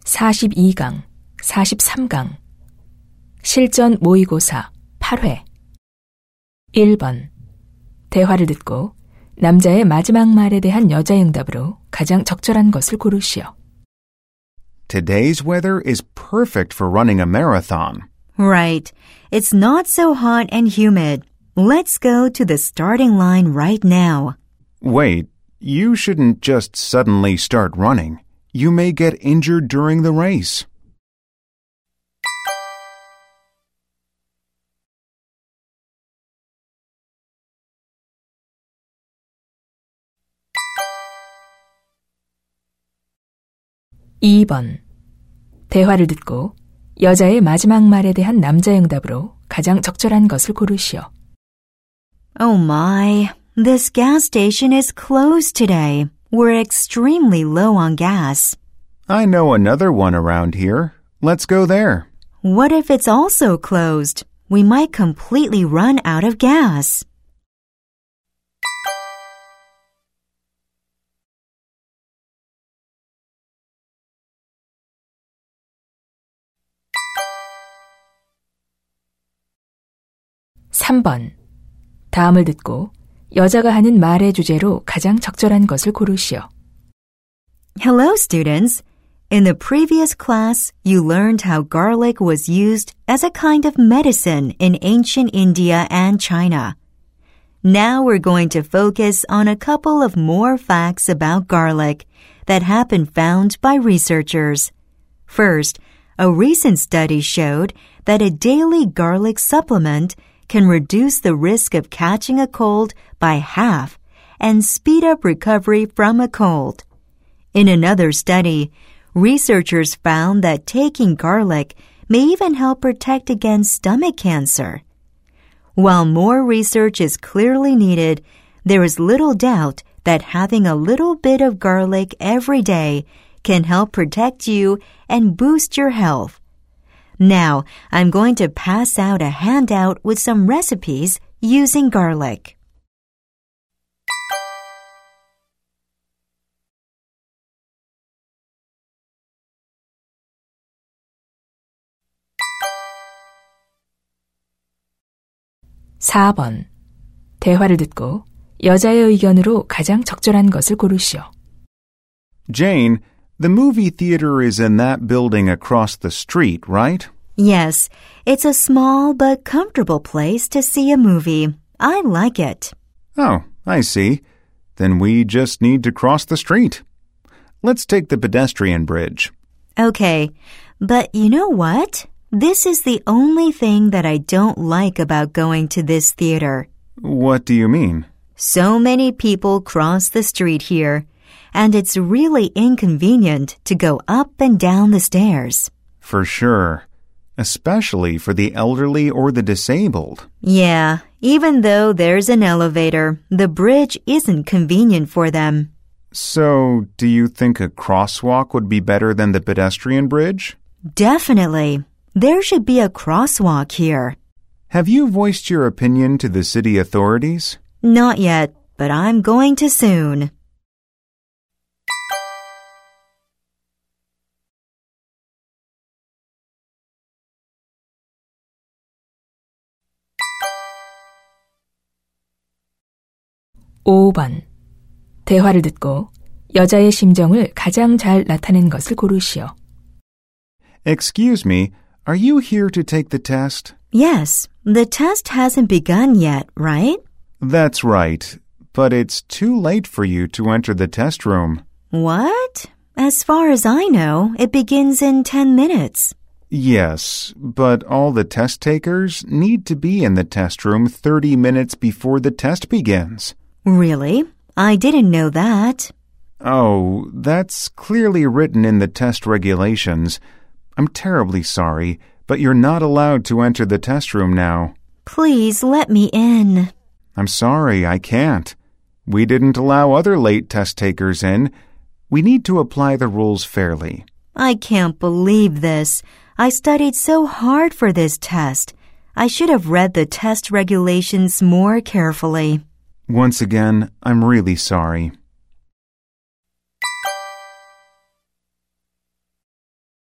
42강, 43강 실전 모의고사 8회 1번 대화를 듣고 남자의 마지막 말에 대한 여자의 응답으로 가장 적절한 것을 고르시오. Today's weather is perfect for running a marathon. Right. It's not so hot and humid. Let's go to the starting line right now. Wait, you shouldn't just suddenly start running. You may get injured during the race. (2번) 대화를 듣고 여자의 마지막 말에 대한 남자의 응답으로 가장 적절한 것을 고르시오. Oh my, this gas station is closed today. We're extremely low on gas. I know another one around here. Let's go there. What if it's also closed? We might completely run out of gas. (3번) 다음을 듣고 여자가 하는 말의 주제로 가장 적절한 것을 고르시오. Hello, students. In the previous class, you learned how garlic was used as a kind of medicine in ancient India and China. Now we're going to focus on a couple of more facts about garlic that have been found by researchers. First, a recent study showed that a daily garlic supplement can reduce the risk of catching a cold by half and speed up recovery from a cold. In another study, researchers found that taking garlic may even help protect against stomach cancer. While more research is clearly needed, there is little doubt that having a little bit of garlic every day can help protect you and boost your health. Now, I'm going to pass out a handout with some recipes using garlic. (4번) 대화를 듣고 여자의 의견으로 가장 적절한 것을 고르시오. Jane, the movie theater is in that building across the street, right? Yes, it's a small but comfortable place to see a movie. I like it. Oh, I see. Then we just need to cross the street. Let's take the pedestrian bridge. Okay, but you know what? This is the only thing that I don't like about going to this theater. What do you mean? So many people cross the street here, and it's really inconvenient to go up and down the stairs. For sure. Especially for the elderly or the disabled. Yeah, even though there's an elevator, the bridge isn't convenient for them. So, do you think a crosswalk would be better than the pedestrian bridge? Definitely. There should be a crosswalk here. Have you voiced your opinion to the city authorities? Not yet, but I'm going to soon. (5번) 대화를 듣고 여자의 심정을 가장 잘 나타낸 것을 고르시오. Excuse me, are you here to take the test? Yes, the test hasn't begun yet, right? That's right, but it's too late for you to enter the test room. What? As far as I know, it begins in 10 minutes. Yes, but all the test takers need to be in the test room 30 minutes before the test begins. Really? I didn't know that. Oh, that's clearly written in the test regulations. I'm terribly sorry, but you're not allowed to enter the test room now. Please let me in. I'm sorry, I can't. We didn't allow other late test takers in. We need to apply the rules fairly. I can't believe this. I studied so hard for this test. I should have read the test regulations more carefully. Once again, I'm really sorry.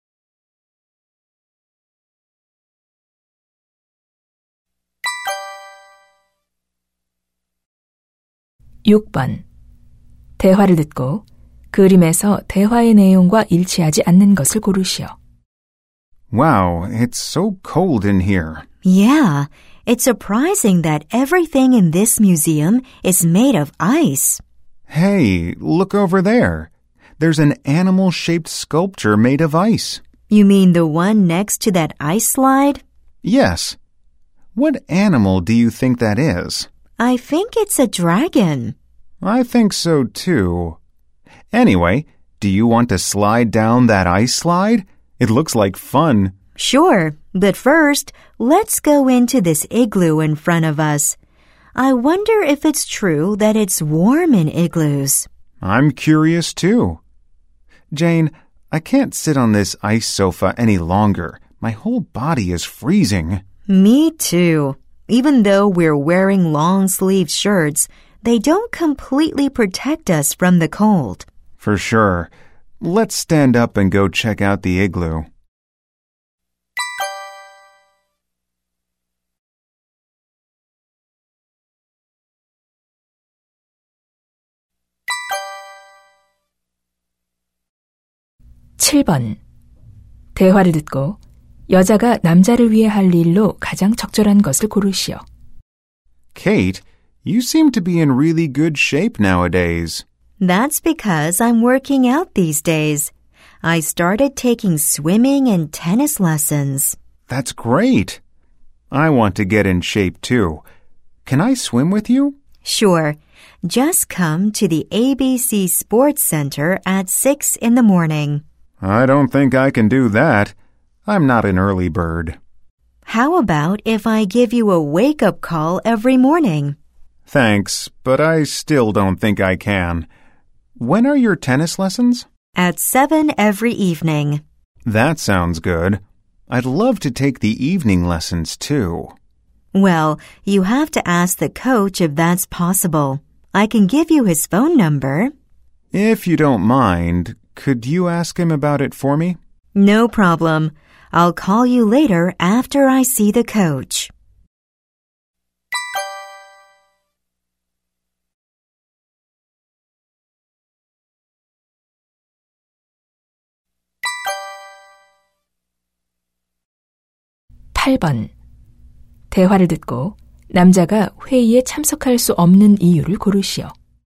6번. 대화를 듣고 그림에서 대화의 내용과 일치하지 않는 것을 고르시오. Wow, it's so cold in here. Yeah, it's surprising that everything in this museum is made of ice. Hey, look over there. There's an animal-shaped sculpture made of ice. You mean the one next to that ice slide? Yes. What animal do you think that is? I think it's a dragon. I think so too. Anyway, do you want to slide down that ice slide? It looks like fun. Sure, but first, let's go into this igloo in front of us. I wonder if it's true that it's warm in igloos. I'm curious too. Jane, I can't sit on this ice sofa any longer. My whole body is freezing. Me too. Even though we're wearing long-sleeved shirts, they don't completely protect us from the cold. For sure. Let's stand up and go check out the igloo. (7번) 대화를 듣고 여자가 남자를 위해 할 일로 가장 적절한 것을 고르시오. Kate, you seem to be in really good shape nowadays. That's because I'm working out these days. I started taking swimming and tennis lessons. That's great. I want to get in shape too. Can I swim with you? Sure. Just come to the ABC Sports Center at 6 in the morning. I don't think I can do that. I'm not an early bird. How about if I give you a wake-up call every morning? Thanks, but I still don't think I can. When are your tennis lessons? At 7 every evening. That sounds good. I'd love to take the evening lessons too. Well, you have to ask the coach if that's possible. I can give you his phone number. If you don't mind, could you ask him about it for me? No problem. I'll call you later after I see the coach. (8번) 대화를 듣고 남자가 회의에 참석할 수 없는 이유를 고르시오.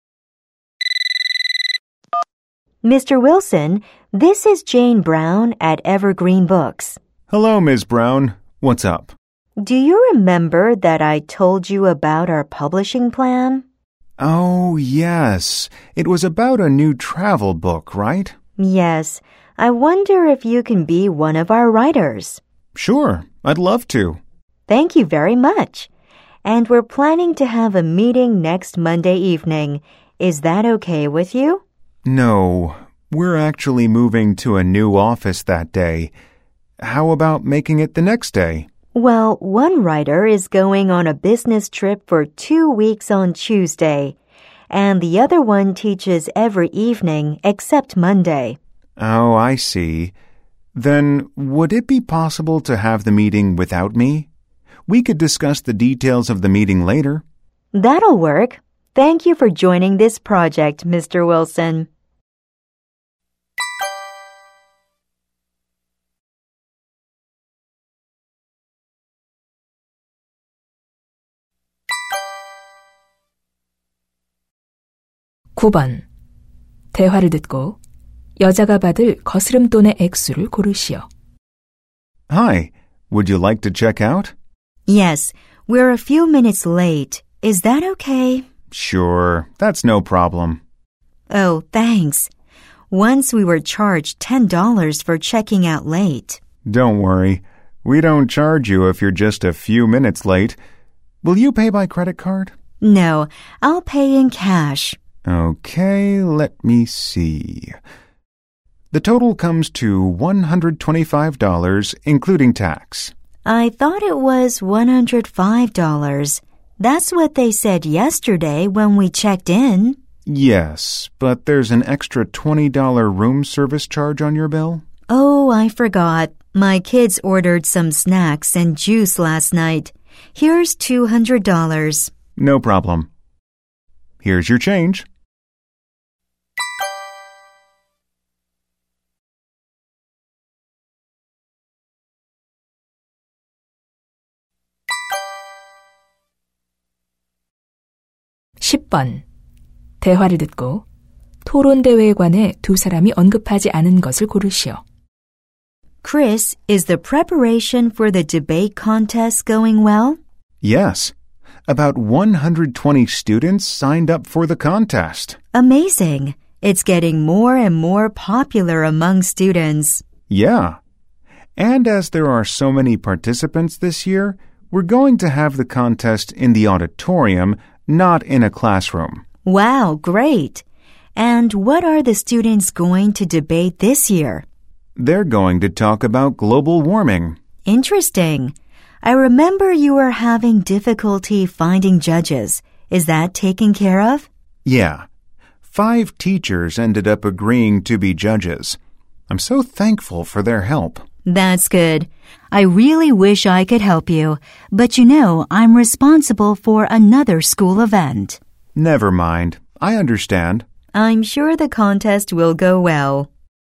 Mr. Wilson, this is Jane Brown at Evergreen Books. Hello, Ms. Brown. What's up? Do you remember that I told you about our publishing plan? Oh, yes. It was about a new travel book, right? Yes. I wonder if you can be one of our writers. Sure, I'd love to. Thank you very much. And we're planning to have a meeting next Monday evening. Is that okay with you? No, we're actually moving to a new office that day. How about making it the next day? Well, one writer is going on a business trip for 2 weeks on Tuesday, and the other one teaches every evening except Monday. Oh, I see. Then would it be possible to have the meeting without me? We could discuss the details of the meeting later. That'll work. Thank you for joining this project, Mr. Wilson. (9번) 대화를 듣고 여자가 받을 거스름돈의 액수를 고르시오. Hi, would you like to check out? Yes, we're a few minutes late. Is that okay? Sure, that's no problem. Oh, thanks. Once we were charged $10 for checking out late. Don't worry. We don't charge you if you're just a few minutes late. Will you pay by credit card? No, I'll pay in cash. Okay, let me see. The total comes to $125, including tax. I thought it was $105. That's what they said yesterday when we checked in. Yes, but there's an extra $20 room service charge on your bill. Oh, I forgot. My kids ordered some snacks and juice last night. Here's $200. No problem. Here's your change. (10번) 대화를 듣고 토론 대회에 관해 두 사람이 언급하지 않은 것을 고르시오. Chris, is the preparation for the debate contest going well? Yes. About 120 students signed up for the contest. Amazing. It's getting more and more popular among students. Yeah. And as there are so many participants this year, we're going to have the contest in the auditorium, not in a classroom. Wow, great. And what are the students going to debate this year? They're going to talk about global warming. Interesting. I remember you were having difficulty finding judges. Is that taken care of? Yeah. 5 teachers ended up agreeing to be judges. I'm so thankful for their help. That's good. I really wish I could help you, but you know I'm responsible for another school event. Never mind. I understand. I'm sure the contest will go well.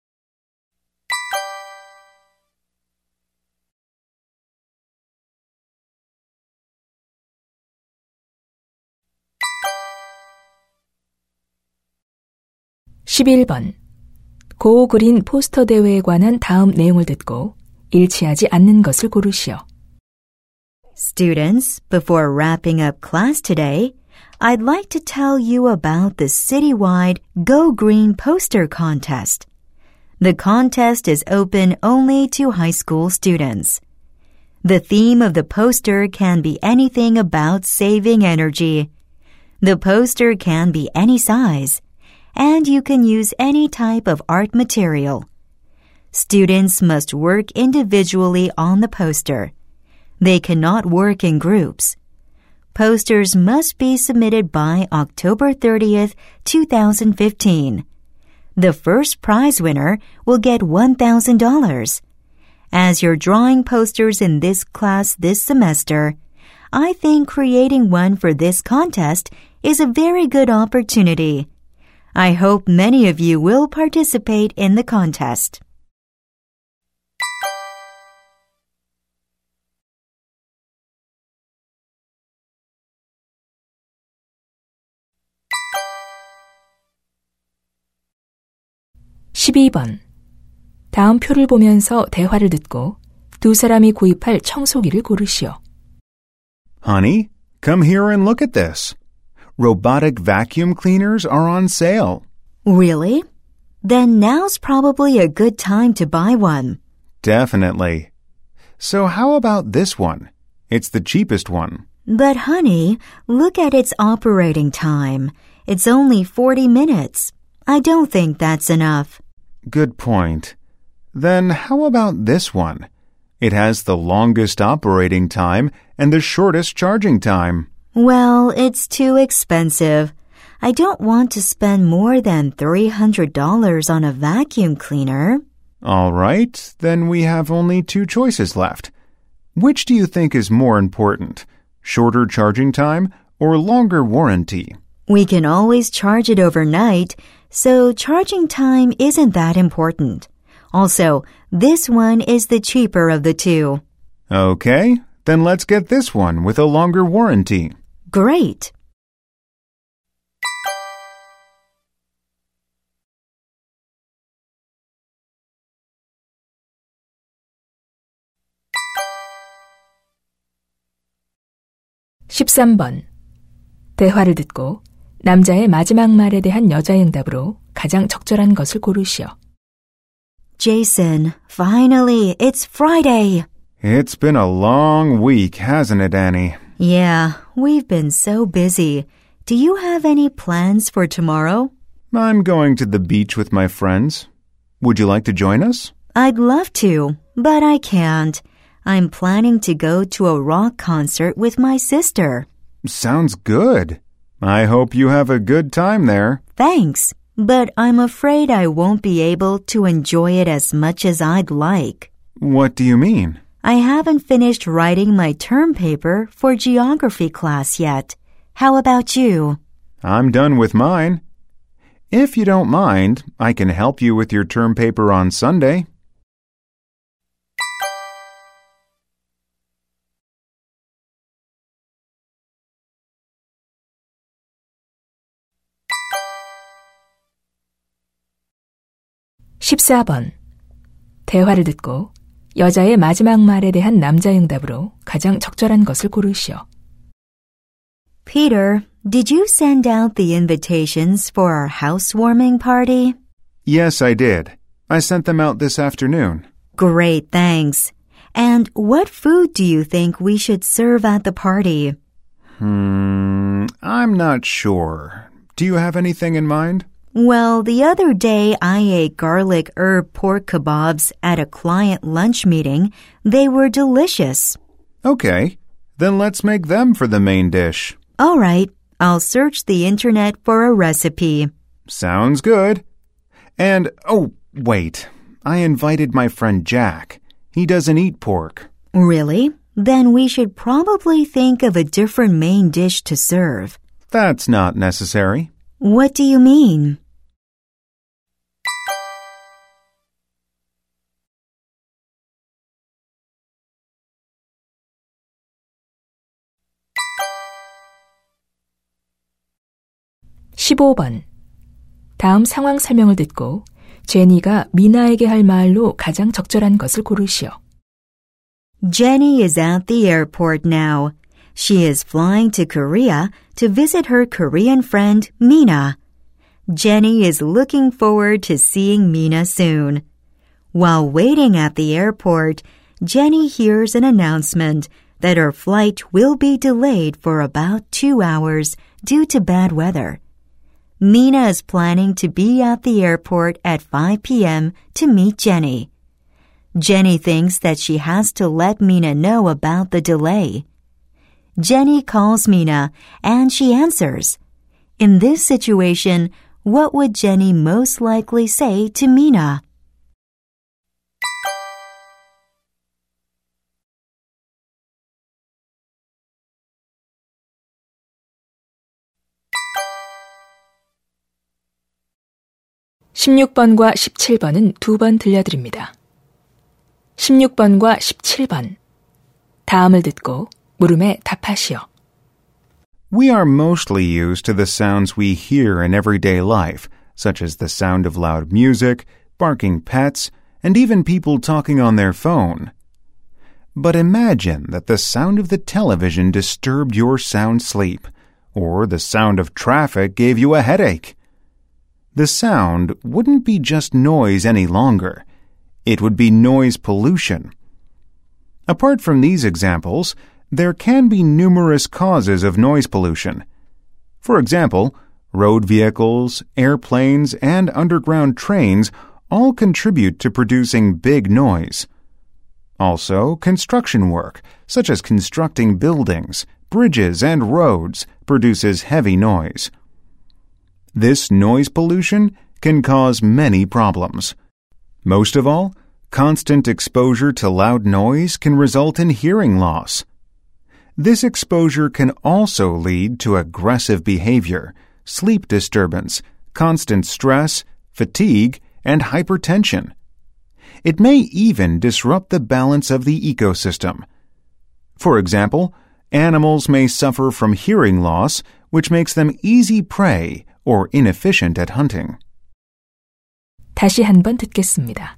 (11번) 고 그린 포스터 대회에 관한 다음 내용을 듣고 일치하지 않는 것을 고르시오. Students, before wrapping up class today, I'd like to tell you about the citywide Go Green poster contest. The contest is open only to high school students. The theme of the poster can be anything about saving energy. The poster can be any size, and you can use any type of art material. Students must work individually on the poster. They cannot work in groups. Posters must be submitted by October 30th, 2015. The first prize winner will get $1,000. As you're drawing posters in this class this semester, I think creating one for this contest is a very good opportunity. I hope many of you will participate in the contest. (12번) 다음 표를 보면서 대화를 듣고 두 사람이 구입할 청소기를 고르시오. Honey, come here and look at this. Robotic vacuum cleaners are on sale. Really? Then now's probably a good time to buy one. Definitely. So how about this one? It's the cheapest one. But honey, look at its operating time. It's only 40 minutes. I don't think that's enough. Good point. Then how about this one? It has the longest operating time and the shortest charging time. Well, it's too expensive. I don't want to spend more than $300 on a vacuum cleaner. All right, then we have only 2 choices left. Which do you think is more important? Shorter charging time or longer warranty? We can always charge it overnight, so charging time isn't that important. Also, this one is the cheaper of the 2. Okay, then let's get this one with a longer warranty. Great. (13번) 대화를 듣고 남자의 마지막 말에 대한 여자의 응답으로 가장 적절한 것을 고르시오. Jason, finally, it's Friday. It's been a long week, hasn't it, Annie? Yeah, we've been so busy. Do you have any plans for tomorrow? I'm going to the beach with my friends. Would you like to join us? I'd love to, but I can't. I'm planning to go to a rock concert with my sister. Sounds good. I hope you have a good time there. Thanks, but I'm afraid I won't be able to enjoy it as much as I'd like. What do you mean? I haven't finished writing my term paper for geography class yet. How about you? I'm done with mine. If you don't mind, I can help you with your term paper on Sunday. (14번) 대화를 듣고 여자의 마지막 말에 대한 남자의 응답으로 가장 적절한 것을 고르시오. Peter, did you send out the invitations for our housewarming party? Yes, I did. I sent them out this afternoon. Great, thanks. And what food do you think we should serve at the party? I'm not sure. Do you have anything in mind? Well, the other day I ate garlic herb pork kebabs at a client lunch meeting. They were delicious. Okay, then let's make them for the main dish. All right, I'll search the internet for a recipe. Sounds good. And, oh, wait. I invited my friend Jack. He doesn't eat pork. Really? Then we should probably think of a different main dish to serve. That's not necessary. What do you mean? (15번) 다음 상황 설명을 듣고 제니가 미나에게 할 말로 가장 적절한 것을 고르시오. Jenny is at the airport now. She is flying to Korea to visit her Korean friend, Mina. Jenny is looking forward to seeing Mina soon. While waiting at the airport, Jenny hears an announcement that her flight will be delayed for about 2 hours due to bad weather. Mina is planning to be at the airport at 5 p.m. to meet Jenny. Jenny thinks that she has to let Mina know about the delay. Jenny calls Mina and she answers. In this situation, what would Jenny most likely say to Mina? (16번과 17번은 2번 들려드립니다. 16번과 17번 다음을 듣고 물음에 답하시오. We are mostly used to the sounds we hear in everyday life, such as the sound of loud music, barking pets, and even people talking on their phone. But imagine that the sound of the television disturbed your sound sleep, or the sound of traffic gave you a headache. The sound wouldn't be just noise any longer. It would be noise pollution. Apart from these examples, there can be numerous causes of noise pollution. For example, road vehicles, airplanes, and underground trains all contribute to producing big noise. Also, construction work, such as constructing buildings, bridges, and roads, produces heavy noise. This noise pollution can cause many problems. Most of all, constant exposure to loud noise can result in hearing loss. This exposure can also lead to aggressive behavior, sleep disturbance, constant stress, fatigue, and hypertension. It may even disrupt the balance of the ecosystem. For example, animals may suffer from hearing loss, which makes them easy prey or inefficient at hunting. 다시 한번 듣겠습니다.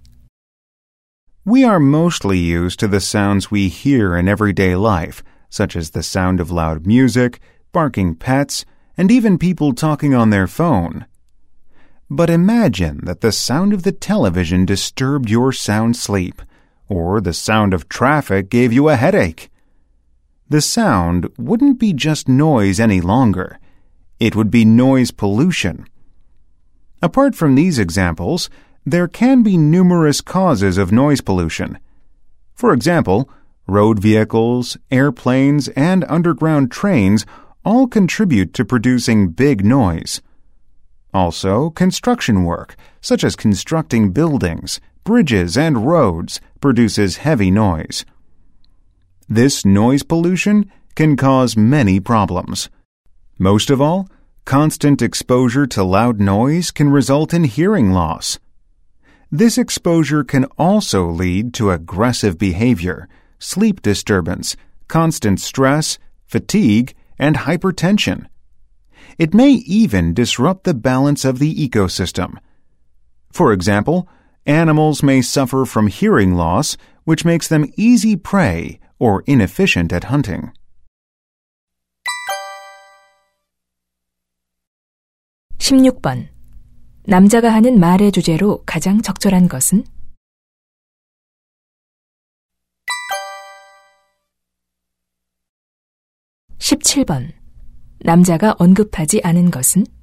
We are mostly used to the sounds we hear in everyday life, such as the sound of loud music, barking pets, and even people talking on their phone. But imagine that the sound of the television disturbed your sound sleep, or the sound of traffic gave you a headache. The sound wouldn't be just noise any longer. It would be noise pollution. Apart from these examples, there can be numerous causes of noise pollution. For example, road vehicles, airplanes, and underground trains all contribute to producing big noise. Also, construction work, such as constructing buildings, bridges, and roads, produces heavy noise. This noise pollution can cause many problems. Most of all, Constant exposure to loud noise can result in hearing loss. This exposure can also lead to aggressive behavior, sleep disturbance, constant stress, fatigue, and hypertension. It may even disrupt the balance of the ecosystem. For example, animals may suffer from hearing loss, which makes them easy prey or inefficient at hunting. 16번. 남자가 하는 말의 주제로 가장 적절한 것은? 17번. 남자가 언급하지 않은 것은?